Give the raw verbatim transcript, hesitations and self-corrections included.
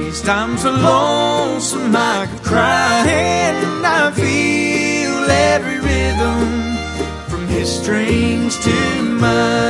These times are lonesome, I could cry, and I feel every rhythm from his strings to mine.